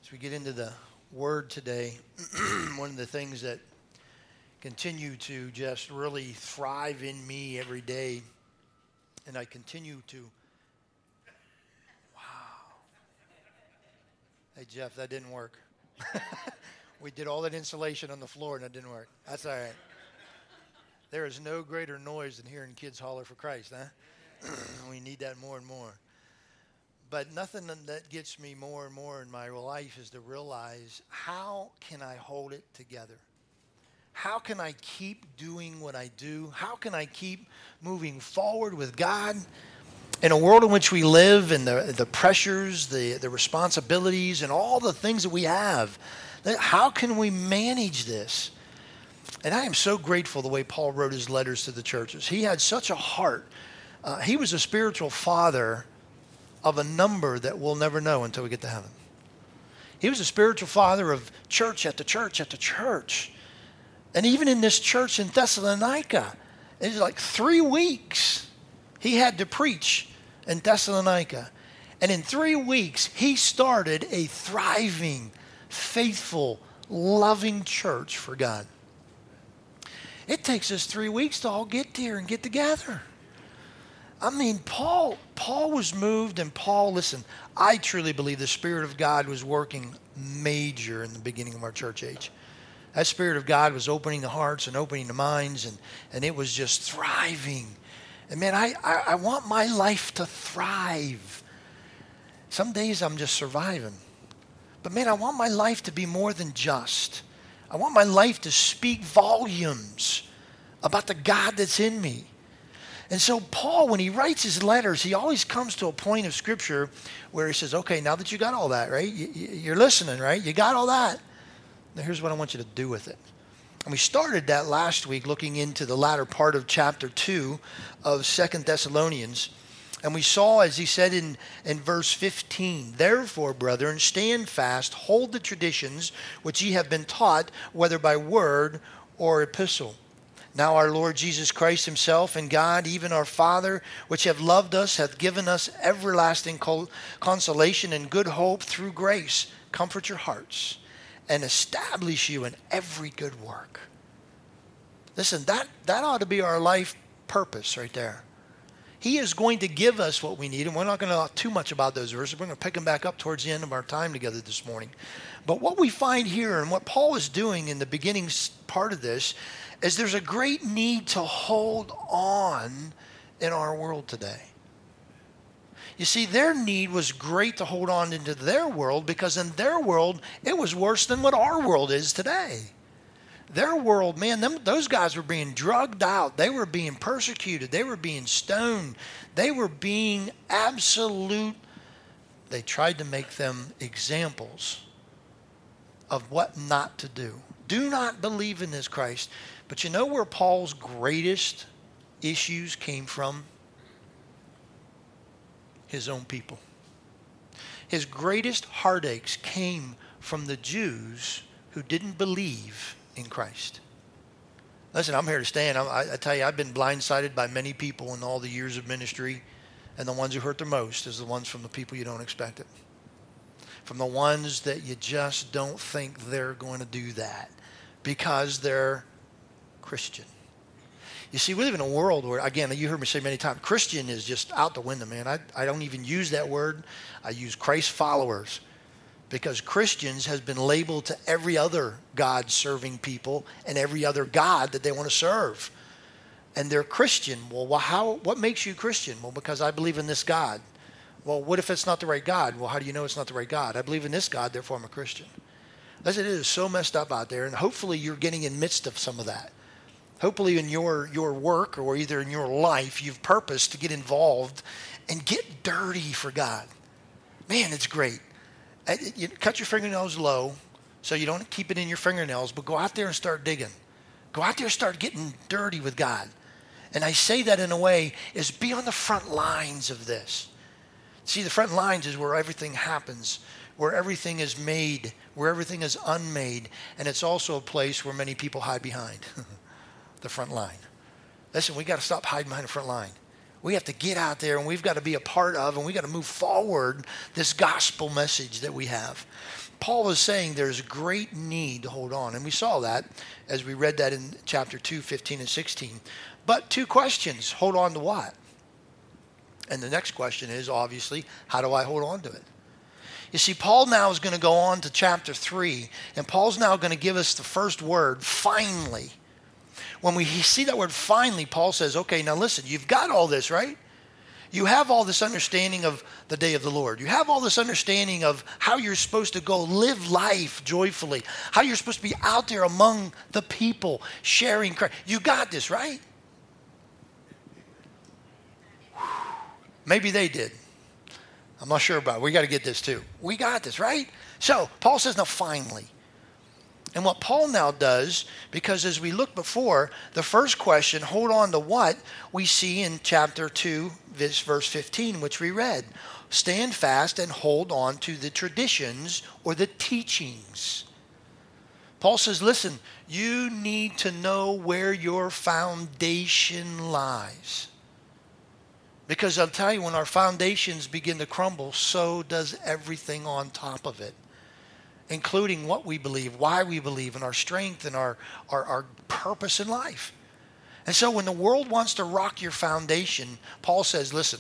As we get into the Word today, one of the things that continue to just really thrive in me every day, and I continue to, wow. Hey, Jeff, that didn't work. We did all that insulation on the floor, and that didn't work. That's all right. There is no greater noise than hearing kids holler for Christ, huh? We need that more and more. But nothing that gets me more and more in my life is to realize, how can I hold it together? How can I keep doing what I do? How can I keep moving forward with God? In a world in which we live, and the pressures, the responsibilities, and all the things that we have, how can we manage this? And I am so grateful the way Paul wrote his letters to the churches. He had such a heart. He was a spiritual father of a number that we'll never know until we get to heaven. He was a spiritual father of church after church after church. And even in this church in Thessalonica, it was like 3 weeks he had to preach in Thessalonica. And in 3 weeks, he started a thriving, faithful, loving church for God. It takes us 3 weeks to all get here and get together. I mean, Paul was moved, and Paul, listen, I truly believe the Spirit of God was working major in the beginning of our church age. That Spirit of God was opening the hearts and opening the minds, and it was just thriving. And man, I want my life to thrive. Some days I'm just surviving. But man, I want my life to be more than just. I want my life to speak volumes about the God that's in me. And so Paul, when he writes his letters, he always comes to a point of Scripture where he says, okay, now that you got all that, right? You're listening, right? You got all that. Now here's what I want you to do with it. And we started that last week looking into the latter part of chapter 2 of 2 Thessalonians. And we saw, as he said in verse 15, therefore, brethren, stand fast, hold the traditions which ye have been taught, whether by word or epistle. Now our Lord Jesus Christ himself and God, even our Father, which have loved us, hath given us everlasting consolation and good hope through grace. Comfort your hearts and establish you in every good work. Listen, that ought to be our life purpose right there. He is going to give us what we need, and we're not going to talk too much about those verses. We're going to pick them back up towards the end of our time together this morning. But what we find here, and what Paul is doing in the beginning part of this, is there's a great need to hold on in our world today. You see, their need was great to hold on into their world, because in their world, it was worse than what our world is today. Their world, man, those guys were being drugged out. They were being persecuted. They were being stoned. They were being they tried to make them examples of what not to do. Do not believe in this Christ. But you know where Paul's greatest issues came from? His own people. His greatest heartaches came from the Jews who didn't believe in Christ. Listen, I'm here to stand. I tell you, I've been blindsided by many people in all the years of ministry, and the ones who hurt the most is the ones from the people you don't expect it. From the ones that you just don't think they're going to do that because they're Christian. You see, we live in a world where, again, you heard me say many times, Christian is just out the window, man. I don't even use that word. I use Christ followers, because Christians has been labeled to every other God-serving people and every other God that they want to serve. And they're Christian. Well, what makes you Christian? Well, because I believe in this God. Well, what if it's not the right God? Well, how do you know it's not the right God? I believe in this God, therefore I'm a Christian. Listen, it is so messed up out there, and hopefully you're getting in midst of some of that. Hopefully in your work or either in your life, you've purposed to get involved and get dirty for God. Man, it's great. You cut your fingernails low so you don't keep it in your fingernails, but go out there and start digging. Go out there and start getting dirty with God. And I say that in a way is be on the front lines of this. See, the front lines is where everything happens, where everything is made, where everything is unmade. And it's also a place where many people hide behind the front line. Listen, we got to stop hiding behind the front line. We have to get out there, and we've got to be a part of, and we've got to move forward this gospel message that we have. Paul was saying there's great need to hold on. And we saw that as we read that in chapter 2, 15 and 16. But two questions. Hold on to what? And the next question is, obviously, how do I hold on to it? You see, Paul now is going to go on to chapter 3, and Paul's now going to give us the first word, finally. When we see that word finally, Paul says, okay, now listen, you've got all this, right? You have all this understanding of the day of the Lord. You have all this understanding of how you're supposed to go live life joyfully, how you're supposed to be out there among the people sharing Christ. You got this, right? Maybe they did. I'm not sure about it. We got to get this too. We got this, right? So Paul says, now finally. And what Paul now does, because as we looked before, the first question, hold on to what, we see in chapter 2, verse 15, which we read. Stand fast and hold on to the traditions or the teachings. Paul says, listen, you need to know where your foundation lies. Because I'll tell you, when our foundations begin to crumble, so does everything on top of it, including what we believe, why we believe, and our strength and our purpose in life. And so when the world wants to rock your foundation, Paul says, listen,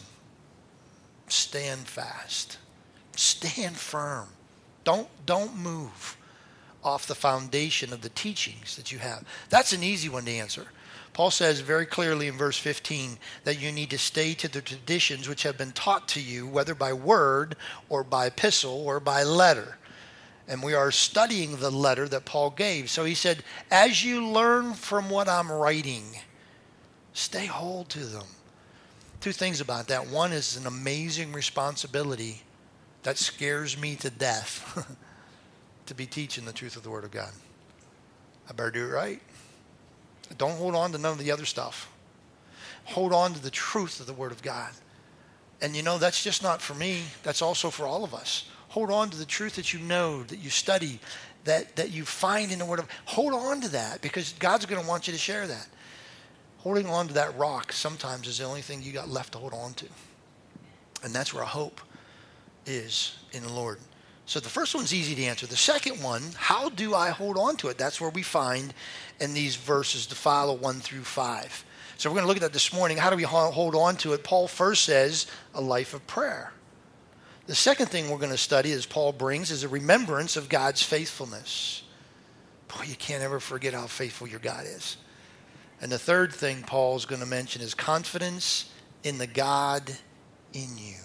stand fast. Stand firm. Don't move off the foundation of the teachings that you have. That's an easy one to answer. Paul says very clearly in verse 15 that you need to stay to the traditions which have been taught to you, whether by word or by epistle or by letter. And we are studying the letter that Paul gave. So he said, as you learn from what I'm writing, stay hold to them. Two things about that. One is an amazing responsibility that scares me to death to be teaching the truth of the Word of God. I better do it right. Don't hold on to none of the other stuff. Hold on to the truth of the Word of God. And you know, that's just not for me. That's also for all of us. Hold on to the truth that you know, that you study, that you find in the Word of God. Hold on to that, because God's going to want you to share that. Holding on to that rock sometimes is the only thing you got left to hold on to. And that's where our hope is in the Lord. So the first one's easy to answer. The second one, how do I hold on to it? That's where we find in these verses to follow 1 through 5. So we're going to look at that this morning. How do we hold on to it? Paul first says a life of prayer. The second thing we're going to study, as Paul brings, is a remembrance of God's faithfulness. Boy, you can't ever forget how faithful your God is. And the third thing Paul's going to mention is confidence in the God in you.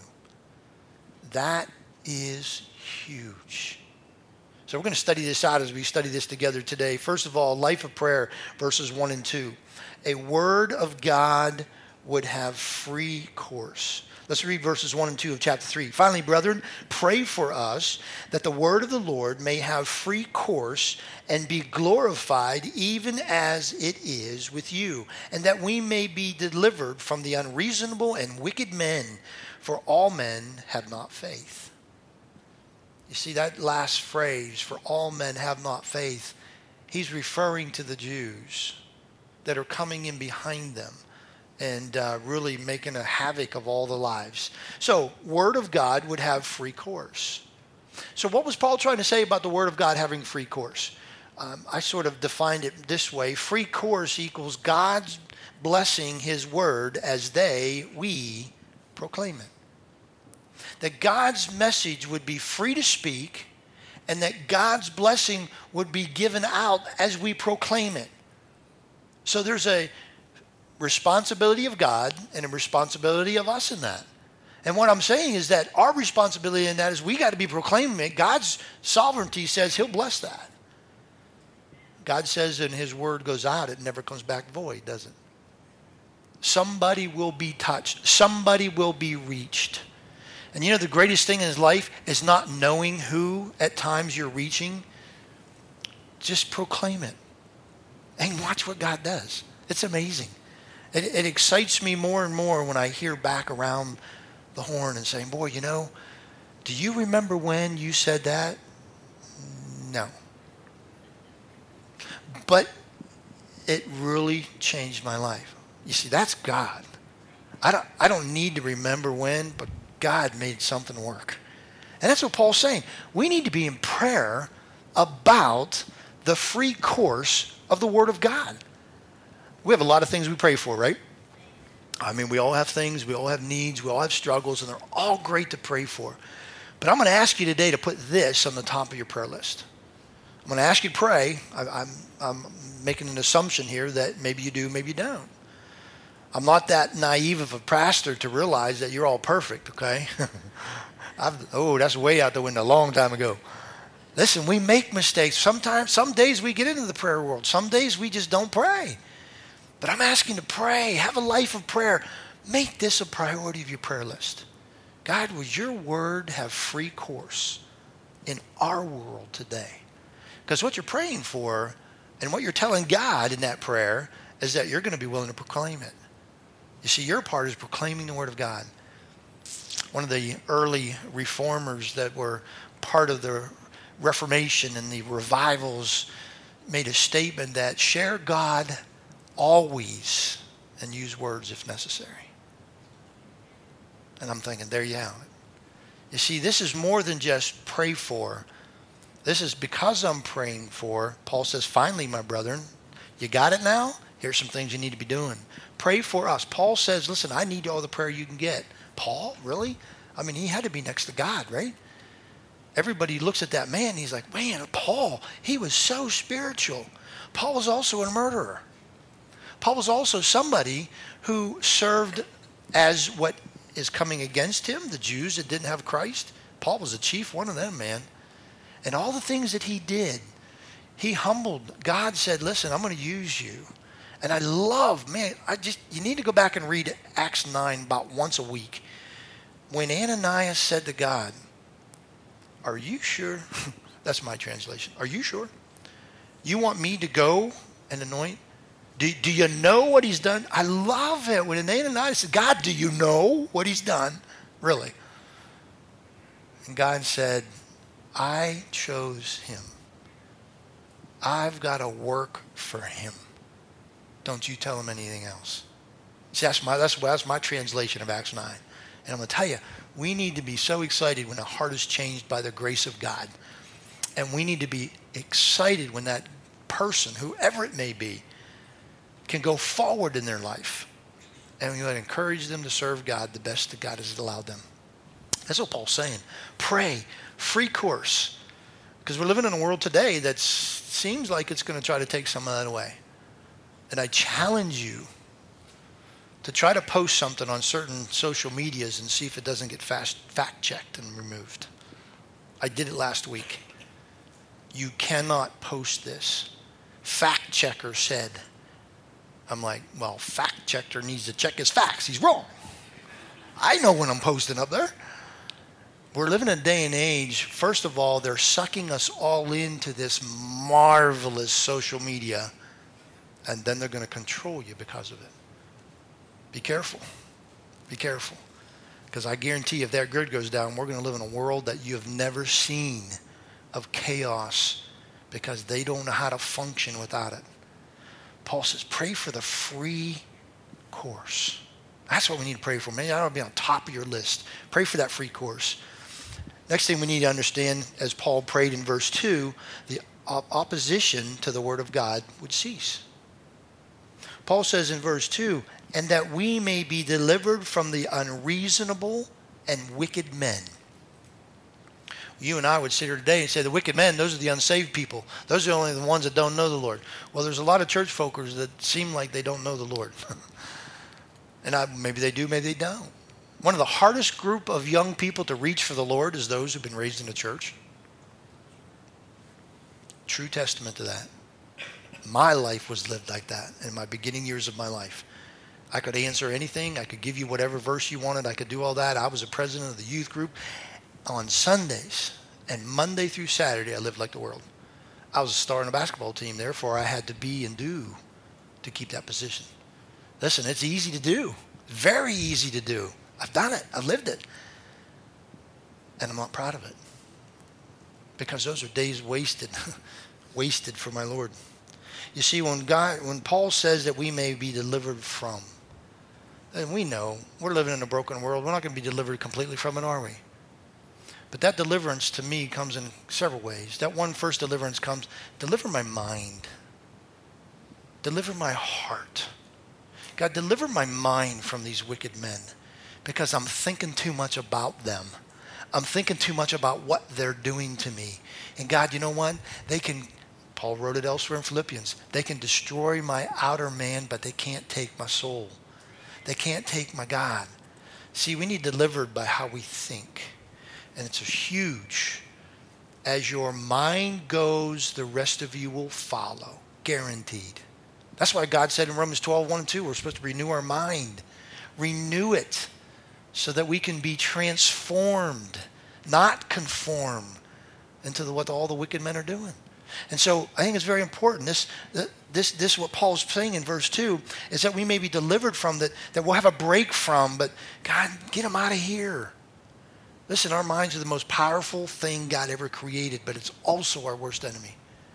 That is huge. So we're going to study this out as we study this together today. First of all, life of prayer, verses 1 and 2. A word of God would have free course. Let's read verses 1 and 2 of chapter 3. Finally, brethren, pray for us that the word of the Lord may have free course and be glorified even as it is with you, and that we may be delivered from the unreasonable and wicked men, for all men have not faith. You see that last phrase, for all men have not faith, he's referring to the Jews that are coming in behind them and really making a havoc of all the lives. So, Word of God would have free course. So what was Paul trying to say about the Word of God having free course? I sort of defined it this way. Free course equals God's blessing His Word as we proclaim it. That God's message would be free to speak, and that God's blessing would be given out as we proclaim it. So there's a responsibility of God and a responsibility of us in that. And what I'm saying is that our responsibility in that is we got to be proclaiming it. God's sovereignty says He'll bless that. God says in His word goes out, it never comes back void, does it? Somebody will be touched. Somebody will be reached. And you know, the greatest thing in His life is not knowing who at times you're reaching. Just proclaim it and watch what God does. It's amazing. It excites me more and more when I hear back around the horn and saying, boy, you know, do you remember when you said that? No. But it really changed my life. You see, that's God. I don't need to remember when, but God made something work. And that's what Paul's saying. We need to be in prayer about the free course of the Word of God. We have a lot of things we pray for, right? I mean, we all have things, we all have needs, we all have struggles, and they're all great to pray for. But I'm going to ask you today to put this on the top of your prayer list. I'm going to ask you to pray. I'm making an assumption here that maybe you do, maybe you don't. I'm not that naive of a pastor to realize that you're all perfect, okay? That's way out the window a long time ago. Listen, we make mistakes. Sometimes, some days we get into the prayer world. Some days we just don't pray. But I'm asking to pray. Have a life of prayer. Make this a priority of your prayer list. God, would your word have free course in our world today? Because what you're praying for and what you're telling God in that prayer is that you're going to be willing to proclaim it. You see, your part is proclaiming the word of God. One of the early reformers that were part of the Reformation and the revivals made a statement that share God always and use words if necessary. And I'm thinking, there you have it. You see, this is more than just pray for. This is because I'm praying for. Paul says, finally, my brethren, you got it now? Here's some things you need to be doing. Pray for us. Paul says, listen, I need all the prayer you can get. Paul, really? I mean, he had to be next to God, right? Everybody looks at that man, and he's like, man, Paul, he was so spiritual. Paul was also a murderer. Paul was also somebody who served as what is coming against him, the Jews that didn't have Christ. Paul was the chief one of them, man. And all the things that he did, he humbled. God said, listen, I'm going to use you. And I love, man, you need to go back and read Acts 9 about once a week. When Ananias said to God, are you sure? That's my translation. Are you sure? You want me to go and anoint? Do you know what he's done? I love it. When Ananias said, God, do you know what he's done? Really? And God said, I chose him. I've got to work for him. Don't you tell him anything else. See, that's my translation of Acts 9. And I'm going to tell you, we need to be so excited when a heart is changed by the grace of God. And we need to be excited when that person, whoever it may be, can go forward in their life. And we would encourage them to serve God the best that God has allowed them. That's what Paul's saying. Pray, free course. Because we're living in a world today that seems like it's going to try to take some of that away. And I challenge you to try to post something on certain social medias and see if it doesn't get fact-checked and removed. I did it last week. You cannot post this. Fact-checker said. I'm like, well, fact-checker needs to check his facts. He's wrong. I know when I'm posting up there. We're living in a day and age, first of all, they're sucking us all into this marvelous social media, and then they're going to control you because of it. Be careful. Be careful. Because I guarantee you, if that grid goes down, we're going to live in a world that you have never seen of chaos because they don't know how to function without it. Paul says, pray for the free course. That's what we need to pray for. Maybe I don't be on top of your list. Pray for that free course. Next thing we need to understand, as Paul prayed in verse 2, the opposition to the word of God would cease. Paul says in verse 2, and that we may be delivered from the unreasonable and wicked men. You and I would sit here today and say the wicked men, those are the unsaved people. Those are only the ones that don't know the Lord. Well, there's a lot of church folkers that seem like they don't know the Lord. And maybe they do, maybe they don't. One of the hardest group of young people to reach for the Lord is those who've been raised in the church. True testament to that. My life was lived like that in my beginning years of my life. I could answer anything. I could give you whatever verse you wanted. I could do all that. I was a president of the youth group. On Sundays and Monday through Saturday, I lived like the world. I was a star in a basketball team. Therefore, I had to be and do to keep that position. Listen, it's easy to do. Very easy to do. I've done it. I've lived it. And I'm not proud of it. Because those are days wasted. Wasted for my Lord. You see, when Paul says that we may be delivered from, and we know we're living in a broken world. We're not going to be delivered completely from it, are we? But that deliverance to me comes in several ways. That one first deliverance comes, deliver my mind. Deliver my heart. God, deliver my mind from these wicked men because I'm thinking too much about them. I'm thinking too much about what they're doing to me. And God, you know what? They can, Paul wrote it elsewhere in Philippians, they can destroy my outer man, but they can't take my soul. They can't take my God. See, we need delivered by how we think. And it's huge. As your mind goes, the rest of you will follow. Guaranteed. That's why God said in Romans 12, 1 and 2, we're supposed to renew our mind. Renew it so that we can be transformed, not conform into what all the wicked men are doing. And so I think it's very important. This what Paul's saying in verse 2 is that we may be delivered from that we'll have a break from, but God, get them out of here. Listen, our minds are the most powerful thing God ever created, but it's also our worst enemy.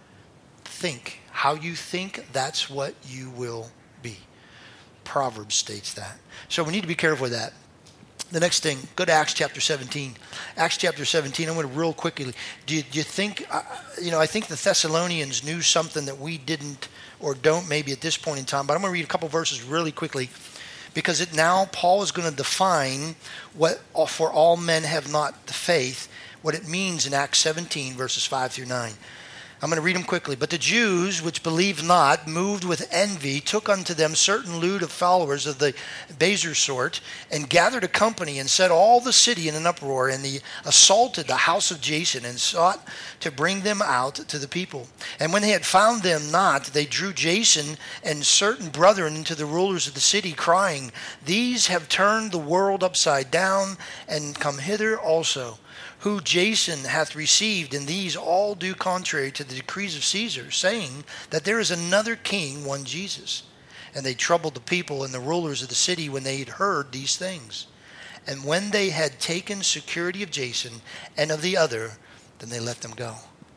Think. How you think, that's what you will be. Proverbs states that. So we need to be careful with that. The next thing, go to Acts chapter 17. Acts chapter 17, I'm going to real quickly. Do you think, I think the Thessalonians knew something that we didn't or don't maybe at this point in time, but I'm going to read a couple verses really quickly because now Paul is going to define what for all men have not the faith, what it means in Acts 17, verses 5 through 9. I'm going to read them quickly. But the Jews, which believed not, moved with envy, took unto them certain lewd of followers of the baser sort, and gathered a company, and set all the city in an uproar, and they assaulted the house of Jason, and sought to bring them out to the people. And when they had found them not, they drew Jason and certain brethren into the rulers of the city, crying, These have turned the world upside down, and come hither also. Who Jason hath received, and these all do contrary to the decrees of Caesar, saying that there is another king, one Jesus. And they troubled the people and the rulers of the city when they had heard these things. And when they had taken security of Jason and of the other, then they let them go.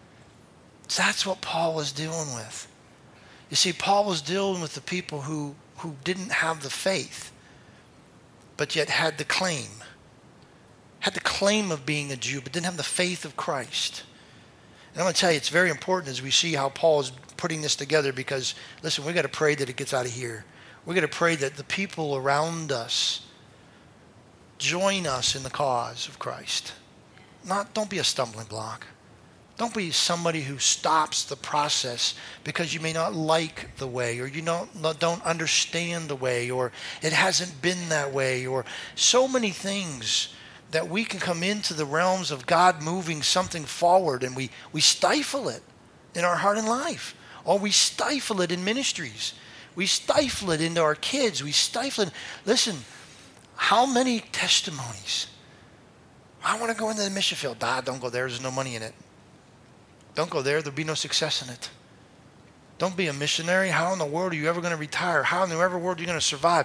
So that's what Paul was dealing with. You see, Paul was dealing with the people who didn't have the faith, but yet had the claim. Had the claim of being a Jew, but didn't have the faith of Christ. And I'm going to tell you, it's very important as we see how Paul is putting this together because, listen, we've got to pray that it gets out of here. We've got to pray that the people around us join us in the cause of Christ. Don't be a stumbling block. Don't be somebody who stops the process because you may not like the way or you don't understand the way or it hasn't been that way or so many things that we can come into the realms of God moving something forward and we stifle it in our heart and life. Or we stifle it in ministries. We stifle it into our kids. We stifle it. Listen, how many testimonies? I want to go into the mission field. Don't go there. There's no money in it. Don't go there. There'll be no success in it. Don't be a missionary. How in the world are you ever going to retire? How in the ever world are you going to survive?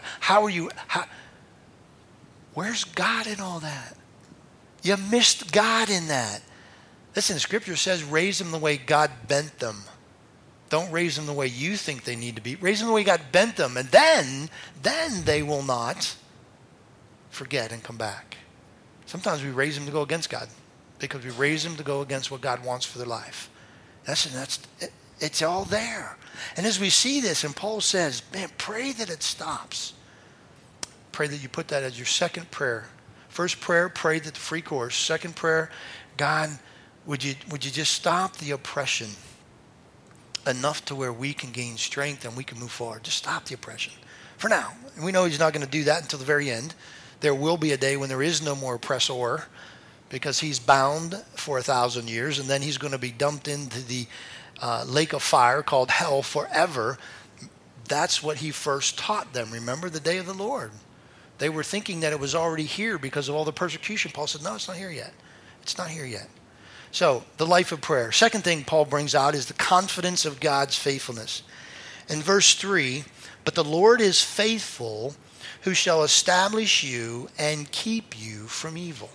Where's God in all that? You missed God in that. Listen, Scripture says raise them the way God bent them. Don't raise them the way you think they need to be. Raise them the way God bent them. And then they will not forget and come back. Sometimes we raise them to go against God because we raise them to go against what God wants for their life. It's all there. And as we see this, and Paul says, man, pray that it stops. Pray that you put that as your second prayer. First prayer, pray that the free course. Second prayer, God, would you just stop the oppression enough to where we can gain strength and we can move forward. Just stop the oppression for now. And we know he's not going to do that until the very end. There will be a day when there is no more oppressor because he's bound for 1,000 years and then he's going to be dumped into the lake of fire called hell forever. That's what he first taught them. Remember the day of the Lord. They were thinking that it was already here because of all the persecution. Paul said, no, it's not here yet. It's not here yet. So, the life of prayer. Second thing Paul brings out is the confidence of God's faithfulness. In verse 3, but the Lord is faithful, who shall establish you and keep you from evil.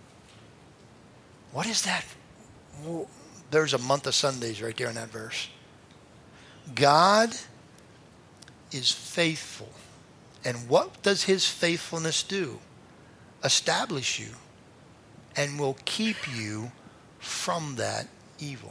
What is that? There's a month of Sundays right there in that verse. God is faithful. And what does his faithfulness do? Establish you and will keep you from that evil.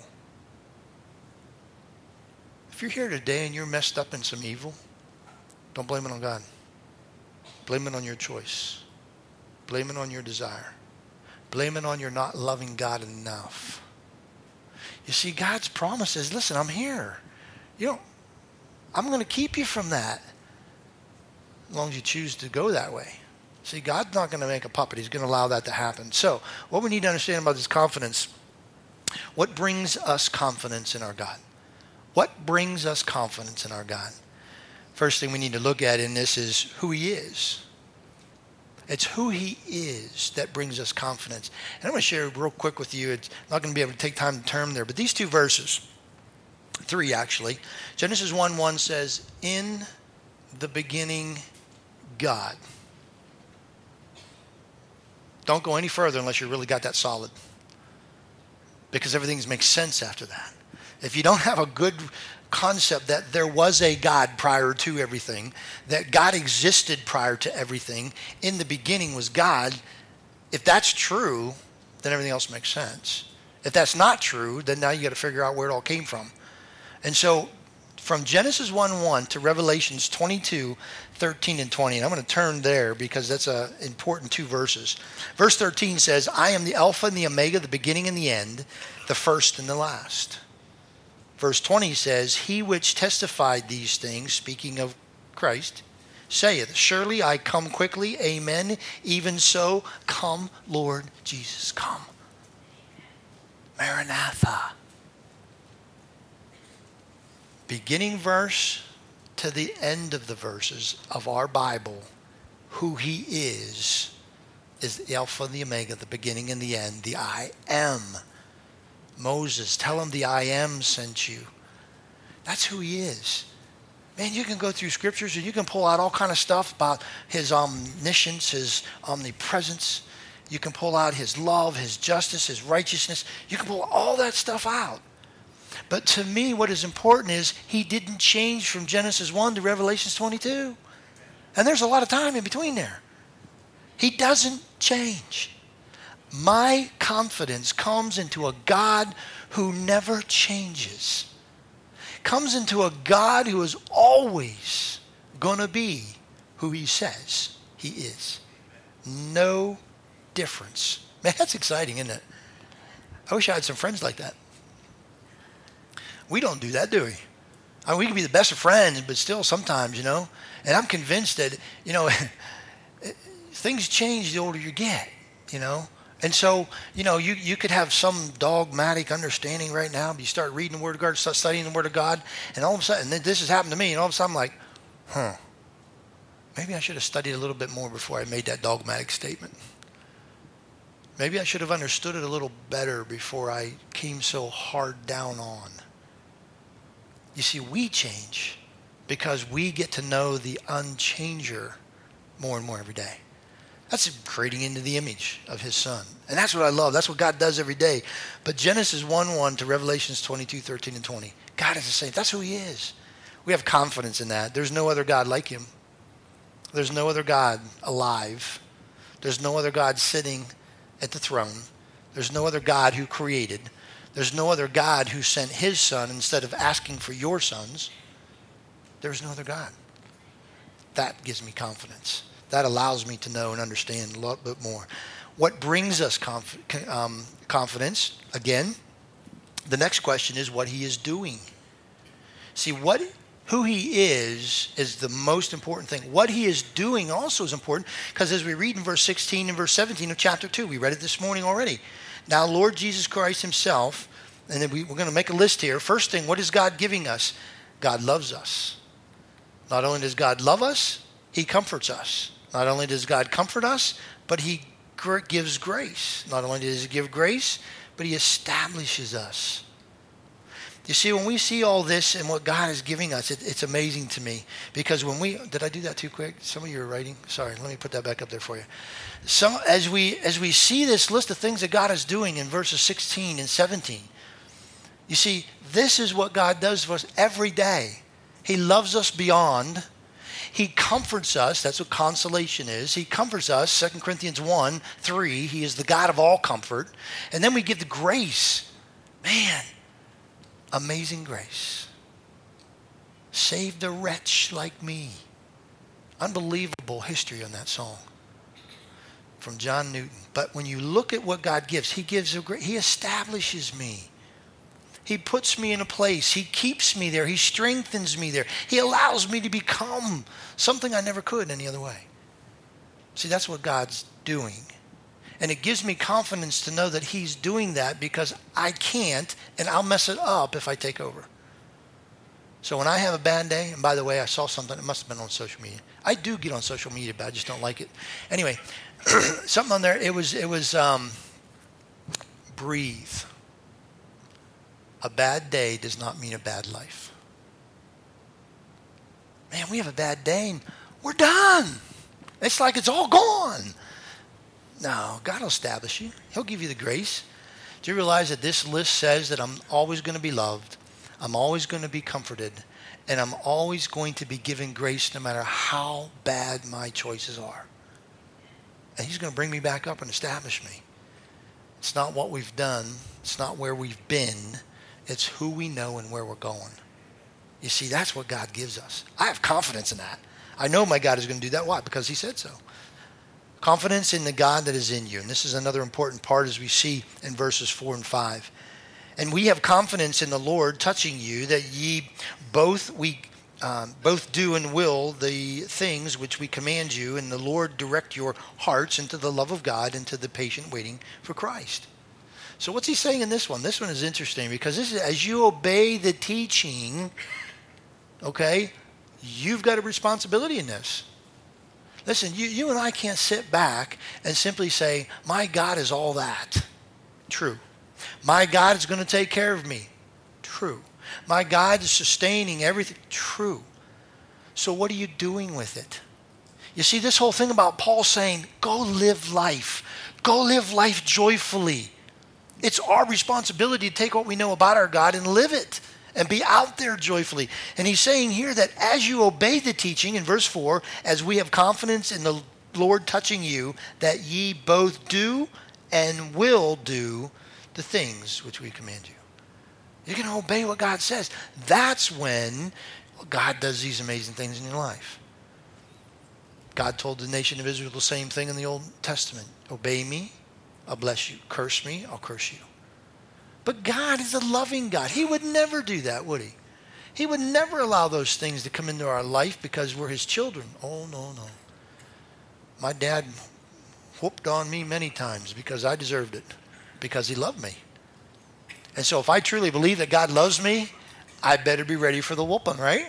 If you're here today and you're messed up in some evil, don't blame it on God. Blame it on your choice. Blame it on your desire. Blame it on your not loving God enough. You see, God's promise is, listen, I'm here. I'm going to keep you from that as long as you choose to go that way. See, God's not going to make a puppet. He's going to allow that to happen. So what we need to understand about this confidence, what brings us confidence in our God? What brings us confidence in our God? First thing we need to look at in this is who he is. It's who he is that brings us confidence. And I'm going to share real quick with you. It's not going to be able to take time to turn there, but these 2 verses, 3 actually. Genesis 1:1 says, in the beginning, God. Don't go any further unless you really got that solid, because everything makes sense after that. If you don't have a good concept that there was a God prior to everything, that God existed prior to everything, in the beginning was God, if that's true, then everything else makes sense. If that's not true, then now you got to figure out where it all came from. And so from Genesis 1:1 to Revelations 22:13 and 20, and I'm going to turn there because that's an important 2 verses. Verse 13 says, I am the Alpha and the Omega, the beginning and the end, the first and the last. Verse 20 says, he which testified these things, speaking of Christ, saith, surely I come quickly, amen, even so, come, Lord Jesus, come. Maranatha. Beginning verse to the end of the verses of our Bible, who he is the Alpha and the Omega, the beginning and the end, the I am. Moses, tell him the I am sent you. That's who he is. Man, you can go through scriptures and you can pull out all kind of stuff about his omniscience, his omnipresence. You can pull out his love, his justice, his righteousness. You can pull all that stuff out. But to me, what is important is he didn't change from Genesis 1 to Revelation 22. And there's a lot of time in between there. He doesn't change. My confidence comes into a God who never changes. Comes into a God who is always going to be who he says he is. No difference. Man, that's exciting, isn't it? I wish I had some friends like that. We don't do that, do we? I mean, we can be the best of friends, but still sometimes, And I'm convinced that, things change the older you get, And so, you could have some dogmatic understanding right now. But you start reading the Word of God, start studying the Word of God, and all of a sudden, this has happened to me, and all of a sudden I'm like, maybe I should have studied a little bit more before I made that dogmatic statement. Maybe I should have understood it a little better before I came so hard down on. You see, we change because we get to know the unchanger more and more every day. That's creating into the image of his son. And that's what I love. That's what God does every day. But Genesis 1:1 to Revelations 22:13 and 20. God is the same. That's who he is. We have confidence in that. There's no other God like him. There's no other God alive. There's no other God sitting at the throne. There's no other God who created. There's no other God who sent his son instead of asking for your sons. There's no other God. That gives me confidence. That allows me to know and understand a lot bit more. What brings us confidence? Again, the next question is what he is doing. See, who he is the most important thing. What he is doing also is important, because as we read in verse 16 and verse 17 of chapter 2, we read it this morning already. Now, Lord Jesus Christ himself, and then we're going to make a list here. First thing, what is God giving us? God loves us. Not only does God love us, he comforts us. Not only does God comfort us, but he gives grace. Not only does he give grace, but he establishes us. You see, when we see all this and what God is giving us, it's amazing to me. Because when did I do that too quick? Some of you are writing. Sorry, let me put that back up there for you. As we see this list of things that God is doing in verses 16 and 17, you see, this is what God does for us every day. He loves us beyond. He comforts us. That's what consolation is. He comforts us. 2 Corinthians 1:3. He is the God of all comfort. And then we give the grace. Man, amazing grace. Saved a wretch like me. Unbelievable history on that song from John Newton. But when you look at what God gives, He establishes me. He puts me in a place. He keeps me there. He strengthens me there. He allows me to become something I never could any other way. See, that's what God's doing. And it gives me confidence to know that He's doing that because I can't, and I'll mess it up if I take over. So when I have a bad day, and by the way, I saw something, it must have been on social media. I do get on social media, but I just don't like it. Anyway, something on there, it was breathe. A bad day does not mean a bad life. Man, we have a bad day and we're done. It's like it's all gone. No, God will establish you. He'll give you the grace. Do you realize that this list says that I'm always going to be loved, I'm always going to be comforted, and I'm always going to be given grace no matter how bad my choices are. And He's going to bring me back up and establish me. It's not what we've done. It's not where we've been. It's who we know and where we're going. You see, that's what God gives us. I have confidence in that. I know my God is going to do that. Why? Because He said so. Confidence in the God that is in you. And this is another important part as we see in verses 4 and 5. And we have confidence in the Lord touching you that ye both do and will the things which we command you, and the Lord direct your hearts into the love of God and to the patient waiting for Christ. So what's he saying in this one? This one is interesting because this is as you obey the teaching, okay, you've got a responsibility in this. Listen, you and I can't sit back and simply say, my God is all that. True. My God is going to take care of me. True. My God is sustaining everything. True. So what are you doing with it? You see, this whole thing about Paul saying, go live life. Go live life joyfully. It's our responsibility to take what we know about our God and live it and be out there joyfully. And he's saying here that as you obey the teaching in verse 4, as we have confidence in the Lord touching you, that ye both do and will do the things which we command you. You're going to obey what God says. That's when God does these amazing things in your life. God told the nation of Israel the same thing in the Old Testament. Obey me, I'll bless you. Curse me, I'll curse you. But God is a loving God. He would never do that, would He? He would never allow those things to come into our life because we're His children. Oh, no. My dad whooped on me many times because I deserved it, because He loved me. And so if I truly believe that God loves me, I better be ready for the whooping, right?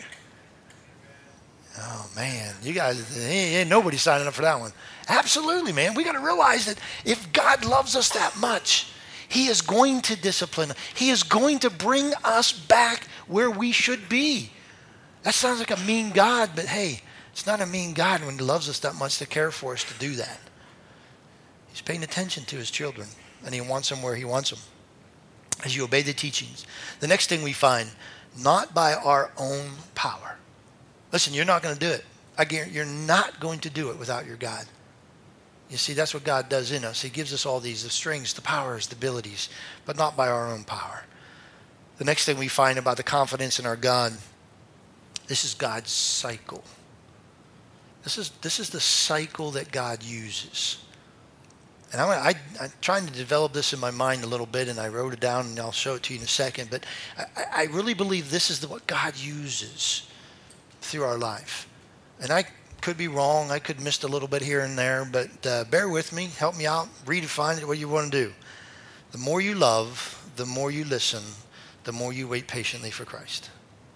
Oh, man, you guys, ain't nobody signing up for that one. Absolutely, man. We got to realize that if God loves us that much, He is going to discipline. He is going to bring us back where we should be. That sounds like a mean God, but hey, it's not a mean God when He loves us that much to care for us to do that. He's paying attention to His children, and He wants them where He wants them. As you obey the teachings. The next thing we find, not by our own power. Listen, you're not going to do it. I guarantee you're not going to do it without your God. You see, that's what God does in us. He gives us all these, the strengths, the powers, the abilities, but not by our own power. The next thing we find about the confidence in our God, this is God's cycle. This is the cycle that God uses. And I'm trying to develop this in my mind a little bit, and I wrote it down, and I'll show it to you in a second. But I really believe this is what God uses through our life. And I could be wrong. I could miss a little bit here and there, but bear with me. Help me out. Redefine it, what you want to do. The more you love, the more you listen, the more you wait patiently for Christ.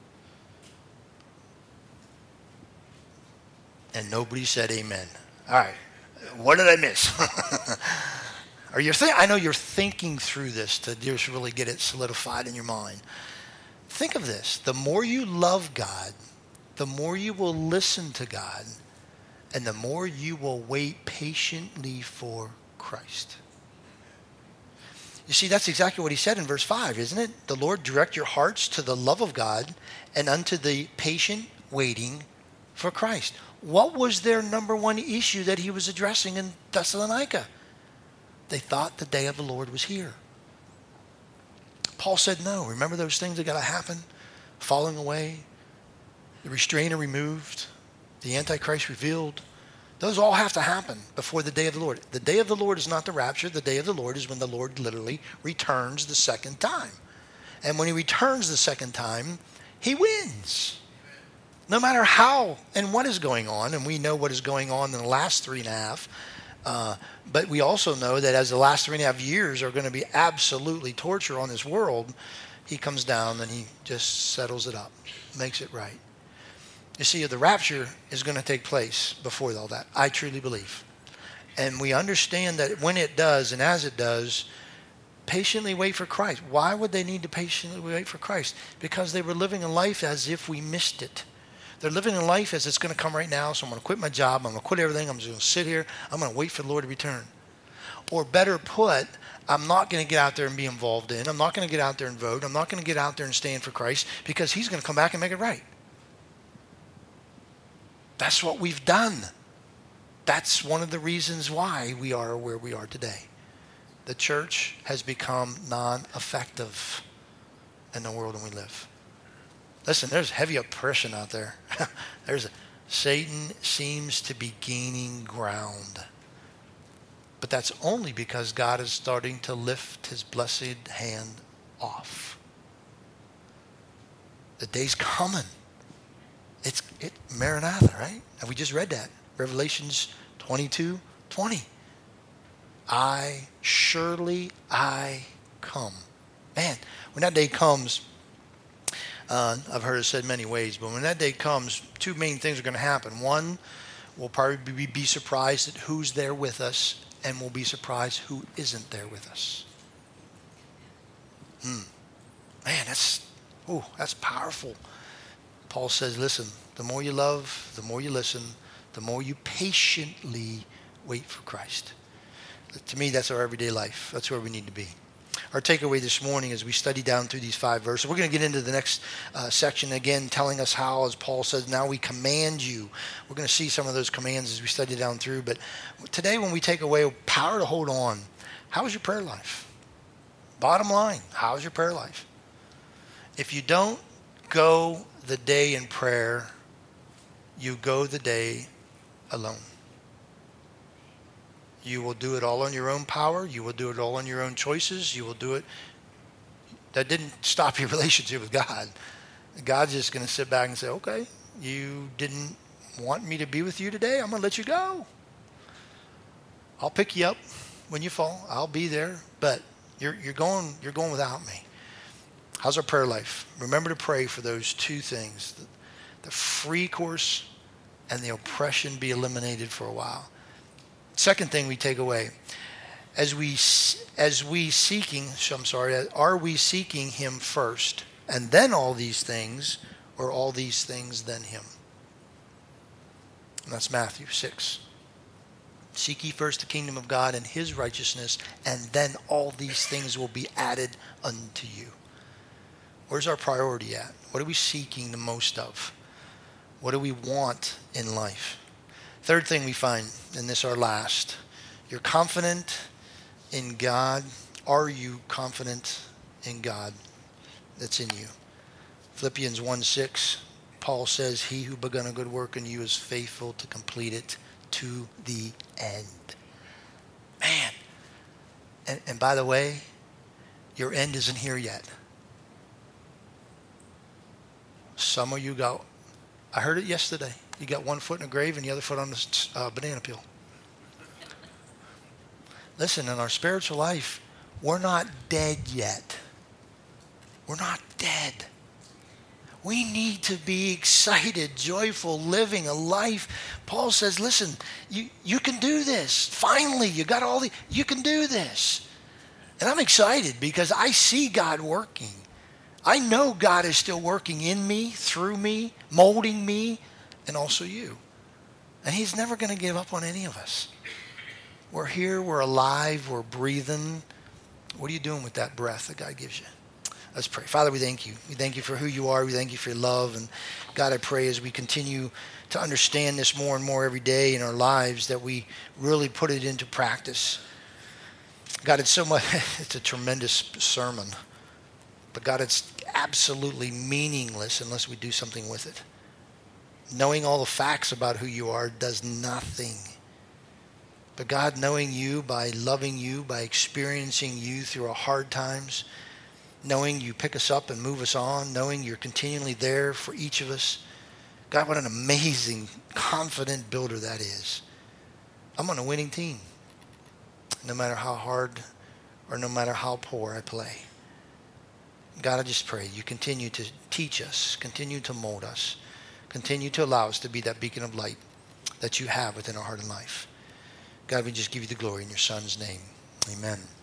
And nobody said amen. All right. What did I miss? I know you're thinking through this to just really get it solidified in your mind. Think of this. The more you love God, the more you will listen to God, and the more you will wait patiently for Christ. You see, that's exactly what He said in verse 5, isn't it? The Lord direct your hearts to the love of God and unto the patient waiting for Christ. What was their number one issue that he was addressing in Thessalonica? They thought the day of the Lord was here. Paul said no. Remember those things that got to happen? Falling away, the restrainer removed, the Antichrist revealed. Those all have to happen before the day of the Lord. The day of the Lord is not the rapture. The day of the Lord is when the Lord literally returns the second time. And when he returns the second time, he wins. No matter how and what is going on, and we know what is going on in the last 3.5, but we also know that as the last 3.5 years are going to be absolutely torture on this world, he comes down and he just settles it up, makes it right. You see, the rapture is going to take place before all that. I truly believe. And we understand that when it does and as it does, patiently wait for Christ. Why would they need to patiently wait for Christ? Because they were living a life as if we missed it. They're living a life as it's going to come right now, so I'm going to quit my job. I'm going to quit everything. I'm just going to sit here. I'm going to wait for the Lord to return. Or better put, I'm not going to get out there and be involved in. I'm not going to get out there and vote. I'm not going to get out there and stand for Christ because he's going to come back and make it right. That's what we've done. That's one of the reasons why we are where we are today. The church has become non-effective in the world in we live. Listen, there's heavy oppression out there. Satan seems to be gaining ground. But that's only because God is starting to lift his blessed hand off. The day's coming. It's Maranatha, right? And we just read that. Revelations 22:20. Surely I come. Man, when that day comes, I've heard it said many ways, but when that day comes, two main things are going to happen. One, we'll probably be surprised at who's there with us, and we'll be surprised who isn't there with us. Man, that's powerful. Paul says, listen, the more you love, the more you listen, the more you patiently wait for Christ. To me, that's our everyday life. That's where we need to be. Our takeaway this morning as we study down through these 5 verses, we're going to get into the next section again, telling us how, as Paul says, now we command you. We're going to see some of those commands as we study down through. But today when we take away power to hold on, how is your prayer life? Bottom line, how is your prayer life? If you don't go the day in prayer, you go the day alone. You will do it all on your own power. You will do it all on your own choices. You will do it. That didn't stop your relationship with God. God's just going to sit back and say, okay, you didn't want me to be with you today. I'm going to let you go. I'll pick you up when you fall. I'll be there, but you're going without me. How's our prayer life? Remember to pray for those two things, the free course and the oppression be eliminated for a while. Second thing we take away, are we seeking him first and then all these things, or all these things then him? And that's Matthew 6. Seek ye first the kingdom of God and his righteousness, and then all these things will be added unto you. Where's our priority at? What are we seeking the most of? What do we want in life? Third thing we find, and this our last, you're confident in God. Are you confident in God that's in you? Philippians 1:6, Paul says, he who begun a good work in you is faithful to complete it to the end. Man. And by the way, your end isn't here yet. Some of you I heard it yesterday. You got one foot in the grave and the other foot on the banana peel. Listen, in our spiritual life, we're not dead yet. We're not dead. We need to be excited, joyful, living a life. Paul says, listen, you can do this. Finally, you can do this. And I'm excited because I see God working. I know God is still working in me, through me, molding me, and also you. And he's never going to give up on any of us. We're here, we're alive, we're breathing. What are you doing with that breath that God gives you? Let's pray. Father, we thank you. We thank you for who you are. We thank you for your love. And God, I pray as we continue to understand this more and more every day in our lives that we really put it into practice. God, it's so much, it's a tremendous sermon. But God, it's absolutely meaningless unless we do something with it. Knowing all the facts about who you are does nothing. But God, knowing you, by loving you, by experiencing you through our hard times, knowing you pick us up and move us on, knowing you're continually there for each of us. God, what an amazing, confident builder that is. I'm on a winning team, no matter how hard or no matter how poor I play. God, I just pray you continue to teach us, continue to mold us, continue to allow us to be that beacon of light that you have within our heart and life. God, we just give you the glory in your Son's name. Amen.